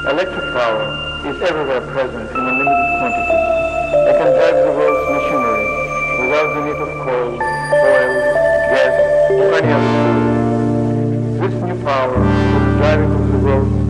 Electric power is everywhere present in unlimited quantities. It can drive the world's machinery without the need of coal, oil, gas, or any other fuel. This new power is the driving of the world